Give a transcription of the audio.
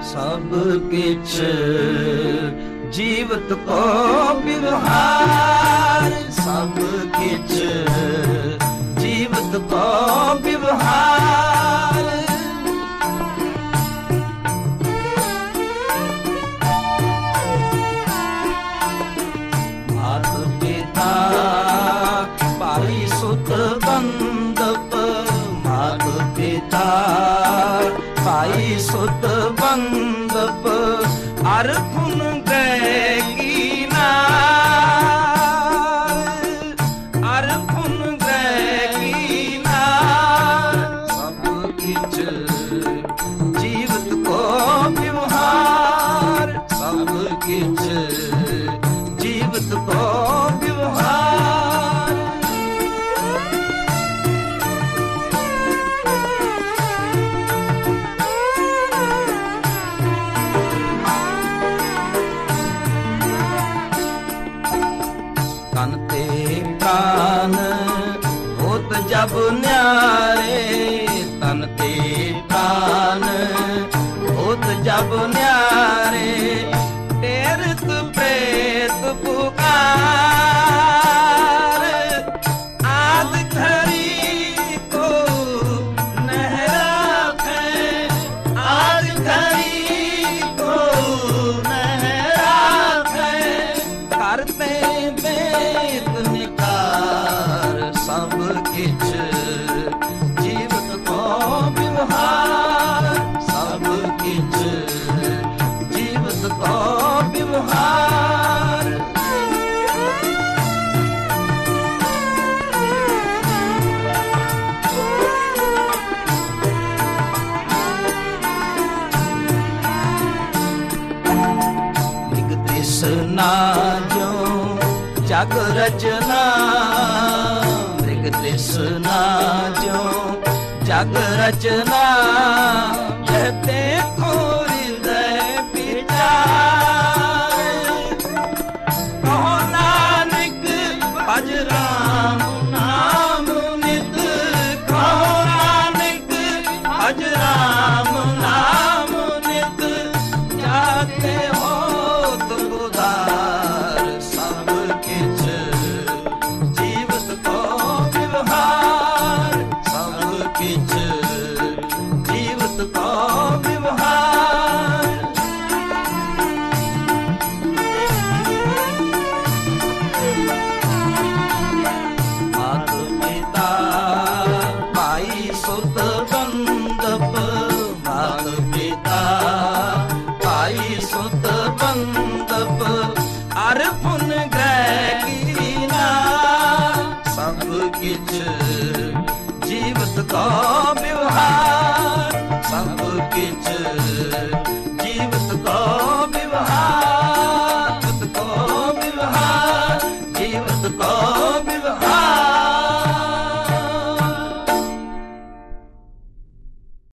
सब किछ जीवत को व्यवहार, सब किछ जीवत को व्यवहार। मात पिता भाई सुत बंदप, मात पिता भाई सुत बंदप, अर पुन गए की नार, अर पुन गए की नार। सब किछ जीवत को व्यवहार, सब किछ जीवत को व्यवहार। तन ते प्राण होत जब न्यारे, तन ते प्राण होत जब न्यारे, तीर्थ प्रेत पुकार। आद घड़ी को नहराखे, आद घड़ी को नहराखे, करते सब किछ जीवत को व्यवहार, सब किछ जीवत को व्यवहार। निग तृष्णा जो जग रचना, तृष्णा जो जग रचना, यह देखो हृदय विचार। कहो नानक भज राम नाम नित, कहो नानक भज राम नाम नित, जाते हो तुम उधार। सब किछ जीवत को व्यवहार, सब किछ जीवत को व्यवहार। मात पिता भाई सुत बंदप, मात पिता भाई सुत बंदप, अर पुन